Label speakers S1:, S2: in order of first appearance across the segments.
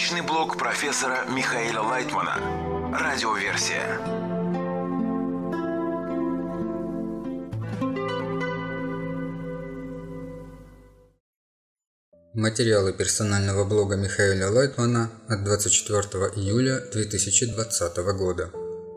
S1: Научный блог профессора Михаила Лайтмана. Радиоверсия.
S2: Материалы персонального блога Михаила Лайтмана от 24 июля 2020 года.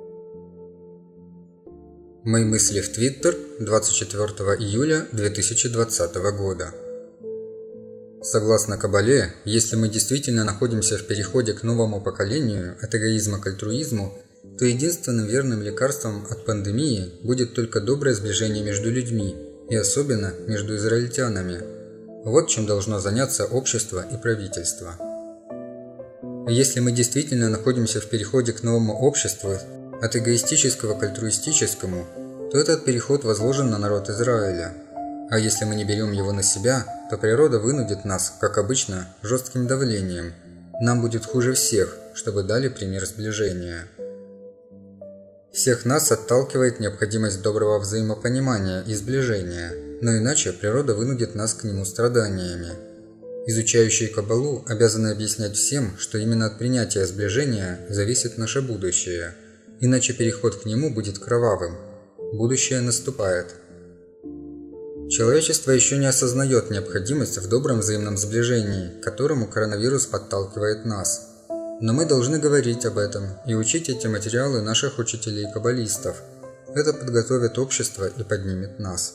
S2: Мои мысли в Твиттер 24 июля 2020 года. Согласно Кабале, если мы действительно находимся в переходе к новому поколению от эгоизма к альтруизму, то единственным верным лекарством от пандемии будет только доброе сближение между людьми, и особенно между израильтянами. Вот чем должно заняться общество и правительство. Если мы действительно находимся в переходе к новому обществу, от эгоистического к альтруистическому, то этот переход возложен на народ Израиля. А если мы не берем его на себя, то природа вынудит нас, как обычно, жестким давлением. Нам будет хуже всех, чтобы дали пример сближения. Всех нас отталкивает необходимость доброго взаимопонимания и сближения, но иначе природа вынудит нас к нему страданиями. Изучающие Кабалу обязаны объяснять всем, что именно от принятия сближения зависит наше будущее, иначе переход к нему будет кровавым. Будущее наступает. Человечество еще не осознает необходимость в добром взаимном сближении, к которому коронавирус подталкивает нас. Но мы должны говорить об этом и учить эти материалы наших учителей-каббалистов. Это подготовит общество и поднимет нас.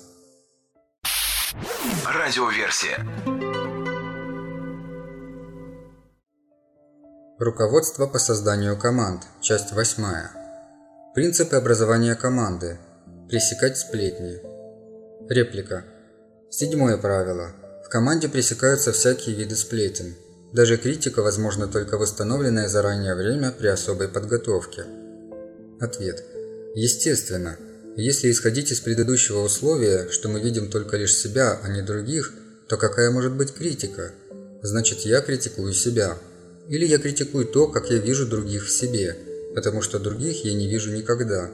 S1: Радиоверсия.
S2: Руководство по созданию команд. Часть 8. Принципы образования команды. Пресекать сплетни. Реплика. 7 правило. В команде пресекаются всякие виды сплетен. Даже критика возможна только в установленное заранее время при особой подготовке. Ответ. Естественно. Если исходить из предыдущего условия, что мы видим только лишь себя, а не других, то какая может быть критика? Значит, я критикую себя. Или я критикую то, как я вижу других в себе, потому что других я не вижу никогда.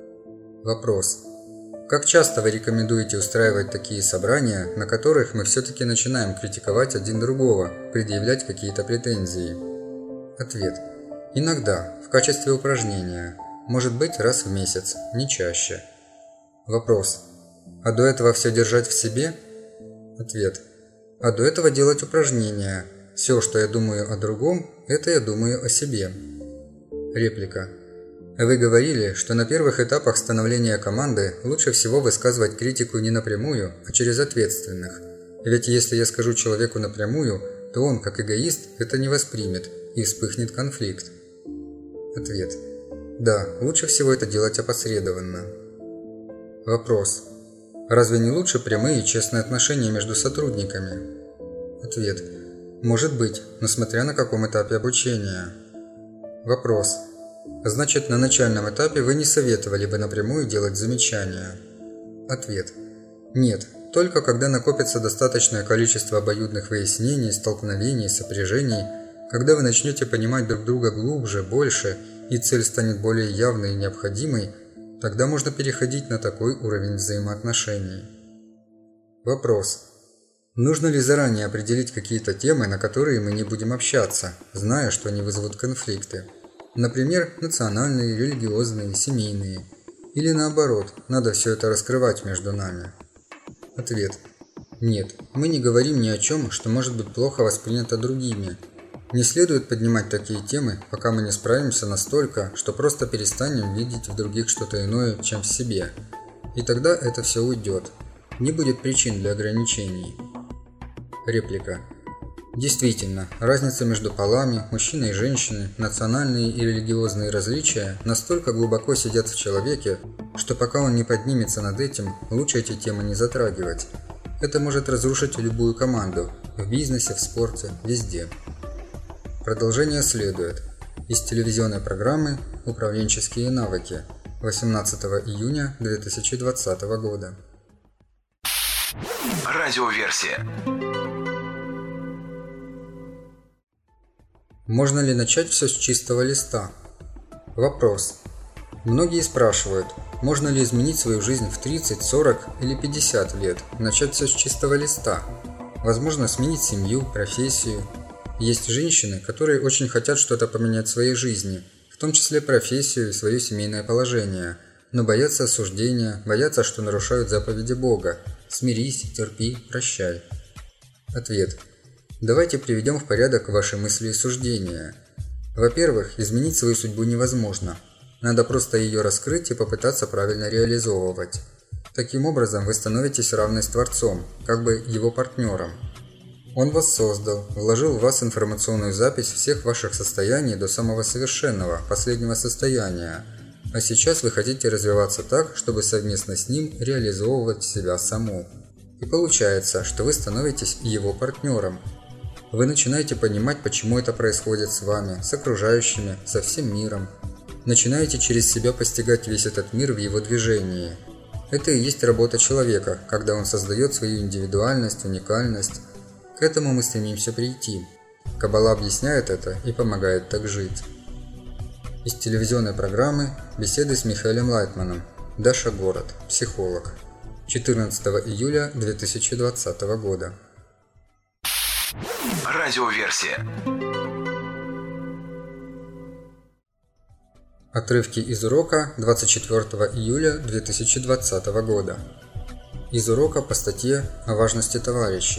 S2: Вопрос. Как часто вы рекомендуете устраивать такие собрания, на которых мы все-таки начинаем критиковать один другого, предъявлять какие-то претензии? Ответ. Иногда, в качестве упражнения. Может быть, раз в месяц, не чаще. Вопрос. А до этого все держать в себе? Ответ. А до этого делать упражнения. Все, что я думаю о другом, это я думаю о себе. Реплика. Вы говорили, что на первых этапах становления команды лучше всего высказывать критику не напрямую, а через ответственных. Ведь если я скажу человеку напрямую, то он, как эгоист, это не воспримет и вспыхнет конфликт. Ответ. Да, лучше всего это делать опосредованно. Вопрос. Разве не лучше прямые и честные отношения между сотрудниками? Ответ. Может быть, но смотря на каком этапе обучения. Вопрос. Значит, на начальном этапе вы не советовали бы напрямую делать замечания? Ответ. Нет, только когда накопится достаточное количество обоюдных выяснений, столкновений, сопряжений, когда вы начнете понимать друг друга глубже, больше, и цель станет более явной и необходимой, тогда можно переходить на такой уровень взаимоотношений. Вопрос. Нужно ли заранее определить какие-то темы, на которые мы не будем общаться, зная, что они вызовут конфликты? Например, национальные, религиозные, семейные. Или наоборот, надо все это раскрывать между нами? Ответ. Нет, мы не говорим ни о чем, что может быть плохо воспринято другими. Не следует поднимать такие темы, пока мы не справимся настолько, что просто перестанем видеть в других что-то иное, чем в себе. И тогда это все уйдет. Не будет причин для ограничений. Реплика. Действительно, разница между полами, мужчиной и женщиной, национальные и религиозные различия настолько глубоко сидят в человеке, что пока он не поднимется над этим, лучше эти темы не затрагивать. Это может разрушить любую команду, в бизнесе, в спорте, везде. Продолжение следует. Из телевизионной программы «Управленческие навыки» 18 июня 2020 года.
S1: Радиоверсия.
S2: Можно ли начать все с чистого листа? Вопрос. Многие спрашивают, можно ли изменить свою жизнь в 30, 40 или 50 лет, начать все с чистого листа? Возможно, сменить семью, профессию. Есть женщины, которые очень хотят что-то поменять в своей жизни, в том числе профессию и свое семейное положение, но боятся осуждения, боятся, что нарушают заповеди Бога. Смирись, терпи, прощай. Ответ. Давайте приведем в порядок ваши мысли и суждения. Во-первых, изменить свою судьбу невозможно. Надо просто ее раскрыть и попытаться правильно реализовывать. Таким образом, вы становитесь равны с Творцом, как бы его партнером. Он вас создал, вложил в вас информационную запись всех ваших состояний до самого совершенного, последнего состояния. А сейчас вы хотите развиваться так, чтобы совместно с ним реализовывать себя саму. И получается, что вы становитесь его партнером. Вы начинаете понимать, почему это происходит с вами, с окружающими, со всем миром. Начинаете через себя постигать весь этот мир в его движении. Это и есть работа человека, когда он создает свою индивидуальность, уникальность. К этому мы стремимся прийти. Каббала объясняет это и помогает так жить. Из телевизионной программы «Беседы с Михаилом Лайтманом». Даша Город, психолог. 14 июля 2020 года.
S1: Радиоверсия.
S2: Отрывки из урока 24 июля 2020 года. Из урока по статье о важности товарищей.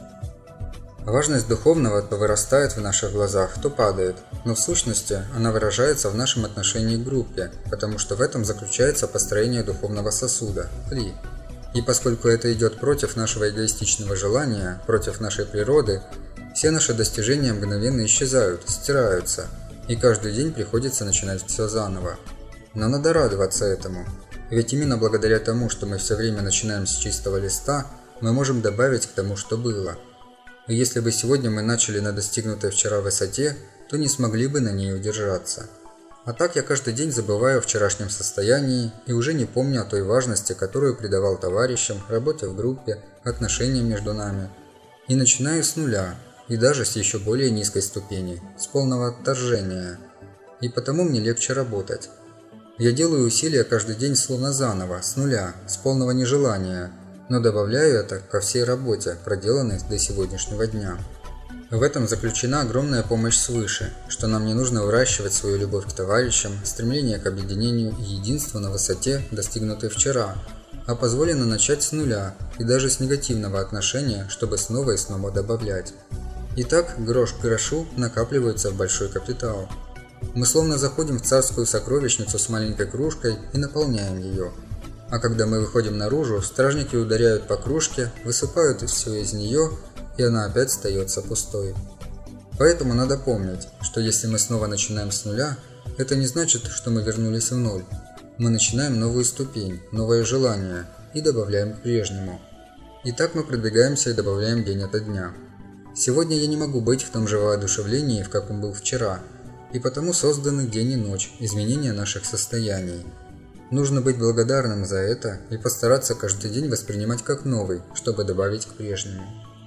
S2: Важность духовного то вырастает в наших глазах, то падает, но в сущности она выражается в нашем отношении к группе, потому что в этом заключается построение духовного сосуда – кли. И поскольку это идет против нашего эгоистичного желания, против нашей природы, все наши достижения мгновенно исчезают, стираются, и каждый день приходится начинать все заново. Но надо радоваться этому, ведь именно благодаря тому, что мы все время начинаем с чистого листа, мы можем добавить к тому, что было. И если бы сегодня мы начали на достигнутой вчера высоте, то не смогли бы на ней удержаться. А так я каждый день забываю о вчерашнем состоянии и уже не помню о той важности, которую придавал товарищам, работе в группе, отношениям между нами. И начинаю с нуля, и даже с еще более низкой ступени, с полного отторжения. И потому мне легче работать. Я делаю усилия каждый день словно заново, с нуля, с полного нежелания, но добавляю это ко всей работе, проделанной до сегодняшнего дня. В этом заключена огромная помощь свыше, что нам не нужно выращивать свою любовь к товарищам, стремление к объединению и единству на высоте, достигнутой вчера, а позволено начать с нуля и даже с негативного отношения, чтобы снова и снова добавлять. И так грош к грошу накапливается в большой капитал. Мы словно заходим в царскую сокровищницу с маленькой кружкой и наполняем ее. А когда мы выходим наружу, стражники ударяют по кружке, высыпают все из нее, и она опять остается пустой. Поэтому надо помнить, что если мы снова начинаем с нуля, это не значит, что мы вернулись в ноль. Мы начинаем новую ступень, новое желание и добавляем к прежнему. И так мы продвигаемся и добавляем день ото дня. Сегодня я не могу быть в том же воодушевлении, в каком был вчера, и потому созданы день и ночь, изменения наших состояний. Нужно быть благодарным за это и постараться каждый день воспринимать как новый, чтобы добавить к прежнему.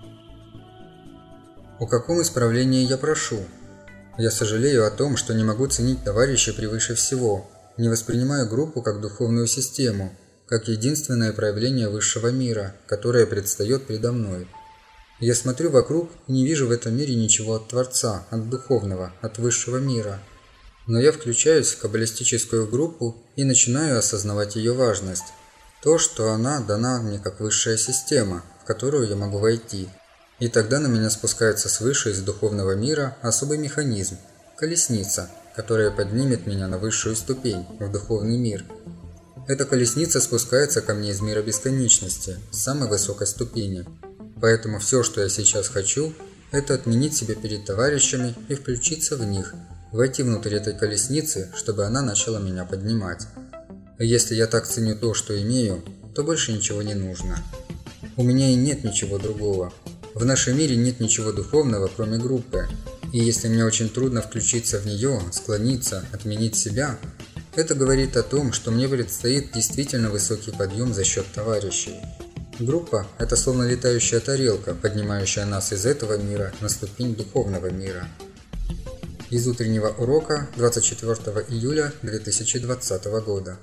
S2: О каком исправлении я прошу? Я сожалею о том, что не могу ценить товарищей превыше всего, не воспринимаю группу как духовную систему, как единственное проявление высшего мира, которое предстает предо мной. Я смотрю вокруг и не вижу в этом мире ничего от Творца, от духовного, от высшего мира. Но я включаюсь в каббалистическую группу и начинаю осознавать ее важность. То, что она дана мне как высшая система, в которую я могу войти. И тогда на меня спускается свыше из духовного мира особый механизм – колесница, которая поднимет меня на высшую ступень, в духовный мир. Эта колесница спускается ко мне из мира бесконечности, с самой высокой ступени. Поэтому все, что я сейчас хочу, это отменить себя перед товарищами и включиться в них, войти внутрь этой колесницы, чтобы она начала меня поднимать. А если я так ценю то, что имею, то больше ничего не нужно. У меня и нет ничего другого. В нашем мире нет ничего духовного, кроме группы. И если мне очень трудно включиться в нее, склониться, отменить себя, это говорит о том, что мне предстоит действительно высокий подъем за счет товарищей. Группа – это словно летающая тарелка, поднимающая нас из этого мира на ступень духовного мира. Из утреннего урока 24 июля 2020 года.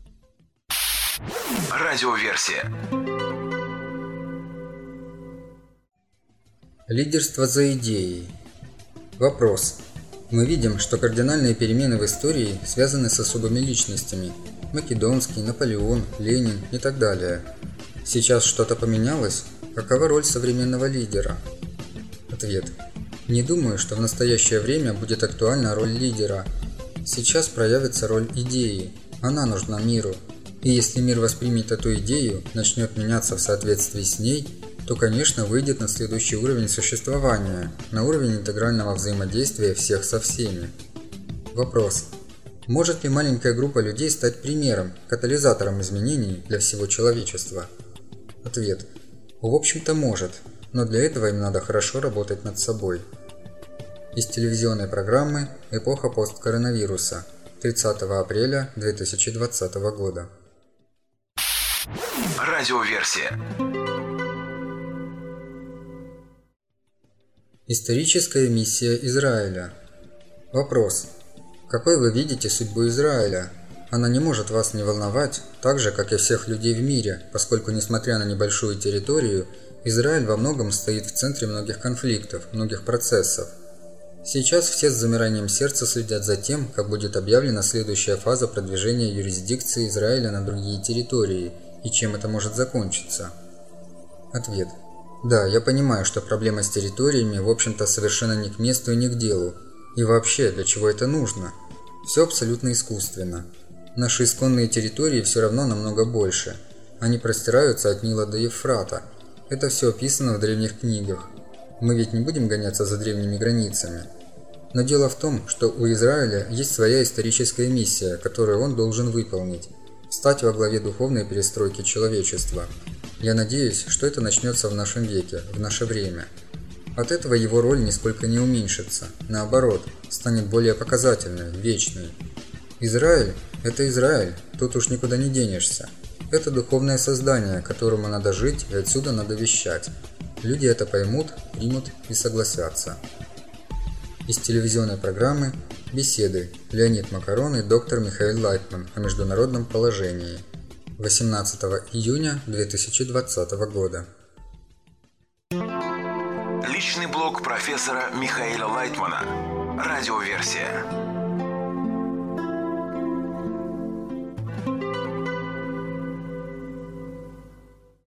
S1: Радиоверсия.
S2: Лидерство за идеей. Вопрос. Мы видим, что кардинальные перемены в истории связаны с особыми личностями – Македонский, Наполеон, Ленин и так далее. Сейчас что-то поменялось? Какова роль современного лидера? Ответ. Не думаю, что в настоящее время будет актуальна роль лидера. Сейчас проявится роль идеи. Она нужна миру. И если мир воспримет эту идею, начнет меняться в соответствии с ней, то, конечно, выйдет на следующий уровень существования, на уровень интегрального взаимодействия всех со всеми. Вопрос. Может ли маленькая группа людей стать примером, катализатором изменений для всего человечества? Ответ. В общем-то может, но для этого им надо хорошо работать над собой. Из телевизионной программы «Эпоха посткоронавируса» 30 апреля 2020 года.
S1: Радиоверсия.
S2: Историческая миссия Израиля. Вопрос. Какой вы видите судьбу Израиля? Она не может вас не волновать, так же, как и всех людей в мире, поскольку, несмотря на небольшую территорию, Израиль во многом стоит в центре многих конфликтов, многих процессов. Сейчас все с замиранием сердца следят за тем, как будет объявлена следующая фаза продвижения юрисдикции Израиля на другие территории и чем это может закончиться. Ответ. Да, я понимаю, что проблема с территориями, в общем-то, совершенно не к месту и не к делу. И вообще, для чего это нужно? Все абсолютно искусственно. Наши исконные территории все равно намного больше. Они простираются от Нила до Евфрата. Это все описано в древних книгах. Мы ведь не будем гоняться за древними границами. Но дело в том, что у Израиля есть своя историческая миссия, которую он должен выполнить – стать во главе духовной перестройки человечества. Я надеюсь, что это начнется в нашем веке, в наше время. От этого его роль нисколько не уменьшится, наоборот, станет более показательной, вечной. Израиль – это Израиль, тут уж никуда не денешься. Это духовное создание, которому надо жить и отсюда надо вещать. Люди это поймут, примут и согласятся. Из телевизионной программы «Беседы» Леонид Макарон и доктор Михаил Лайтман о международном положении. 18 июня 2020 года.
S1: Личный блог профессора Михаила Лайтмана. Радиоверсия.